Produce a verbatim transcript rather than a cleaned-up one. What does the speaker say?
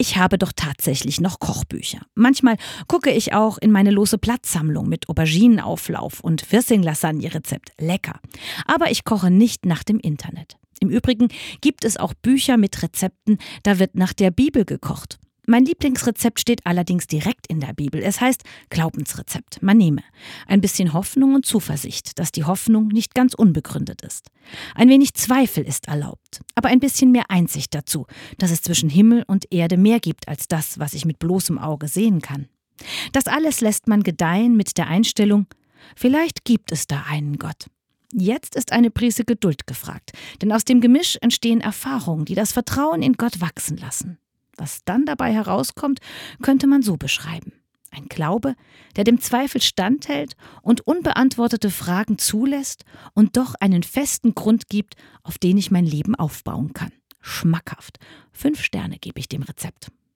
Ich habe doch tatsächlich noch Kochbücher. Manchmal gucke ich auch in meine lose Blattsammlung mit Auberginenauflauf und Pfirsich-Lasagne-Rezept. Lecker. Aber ich koche nicht nach dem Internet. Im Übrigen gibt es auch Bücher mit Rezepten, da wird nach der Bibel gekocht. Mein Lieblingsrezept steht allerdings direkt in der Bibel. Es heißt Glaubensrezept. Man nehme ein bisschen Hoffnung und Zuversicht, dass die Hoffnung nicht ganz unbegründet ist. Ein wenig Zweifel ist erlaubt, aber ein bisschen mehr Einsicht dazu, dass es zwischen Himmel und Erde mehr gibt als das, was ich mit bloßem Auge sehen kann. Das alles lässt man gedeihen mit der Einstellung, vielleicht gibt es da einen Gott. Jetzt ist eine Prise Geduld gefragt, denn aus dem Gemisch entstehen Erfahrungen, die das Vertrauen in Gott wachsen lassen. Was dann dabei herauskommt, könnte man so beschreiben. Ein Glaube, der dem Zweifel standhält und unbeantwortete Fragen zulässt und doch einen festen Grund gibt, auf den ich mein Leben aufbauen kann. Schmackhaft. Fünf Sterne gebe ich dem Rezept.